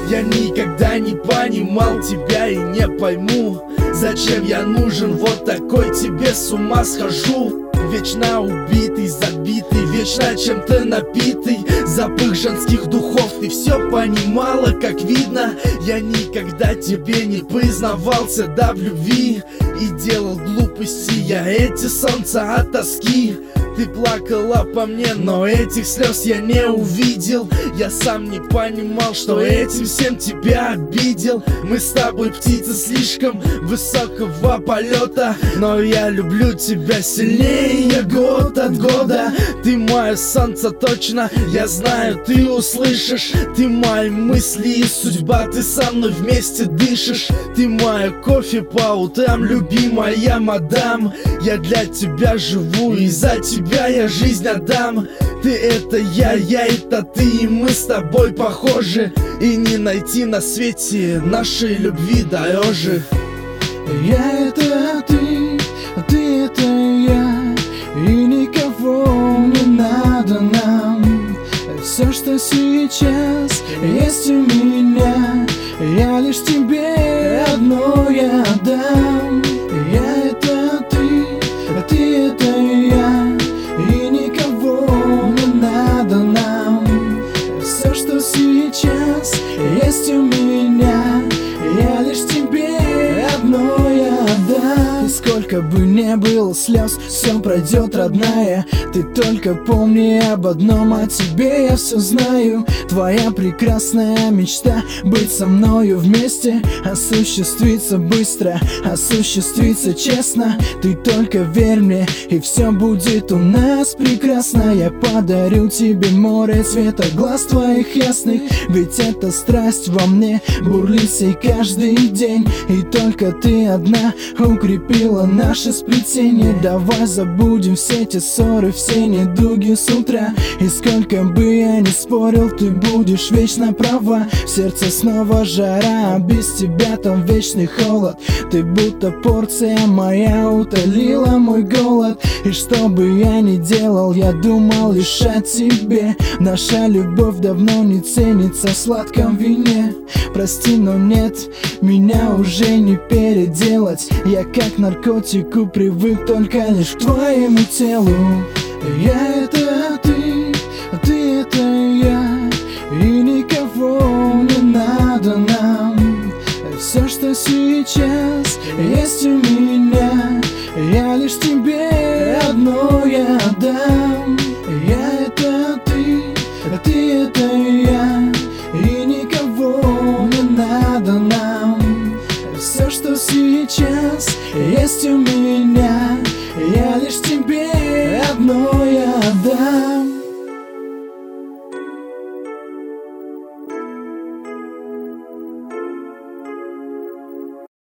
Я никогда не понимал тебя и не пойму, зачем я нужен, вот такой тебе с ума схожу. Вечно убитый, забитый, вечно чем-то напитый, запах женских духов, ты все понимала, как видно. Я никогда тебе не признавался, да, в любви, и делал глупости я эти солнца от тоски. Ты плакала по мне, но этих слез я не увидел. Я сам не понимал, что этим всем тебя обидел. Мы с тобой птицы слишком высокого полета, но я люблю тебя сильнее год от года. Ты мое солнце точно, я знаю, ты услышишь. Ты мои мысли и судьба, ты со мной вместе дышишь. Ты моя кофе по утрам, любимая мадам. Я для тебя живу и за тебя я жизнь отдам. Ты это я это ты, и мы с тобой похожи. И не найти на свете нашей любви дороже. Я это ты это я, и никого не надо нам. Все, что сейчас есть у меня, я лишь тебе одно я отдам. Я это ты это я, и никого не надо нам. Все, что сейчас есть у меня, я лишь тебе одно я отдам. И сколько бы не было слез, все пройдет, родная. Ты только помни об одном, о тебе я все знаю. Твоя прекрасная мечта быть со мною вместе осуществится быстро, осуществится честно. Ты только верь мне, и все будет у нас прекрасно. Я подарю тебе море цвета глаз твоих ясных, ведь эта страсть во мне бурлит сей каждый день. И только ты одна укрепила наше сплетение. Давай забудем все эти ссоры, все недуги с утра. И сколько бы я ни спорил, ты будешь вечно права. В сердце снова жара, а без тебя там вечный холод. Ты будто порция моя утолила мой голод. И что бы я ни делал, я думал лишь о тебе. Наша любовь давно не ценится в сладком вине. Прости, но нет, меня уже не переделать. Я как наркотику привык только лишь к твоему телу. Я это ты это я, и никого не надо нам. Все, что сейчас есть у меня, я лишь тебе одно я отдам. Я это ты это я, и никого не надо нам. Все, что сейчас есть у меня, я лишь тебе одно я отдам.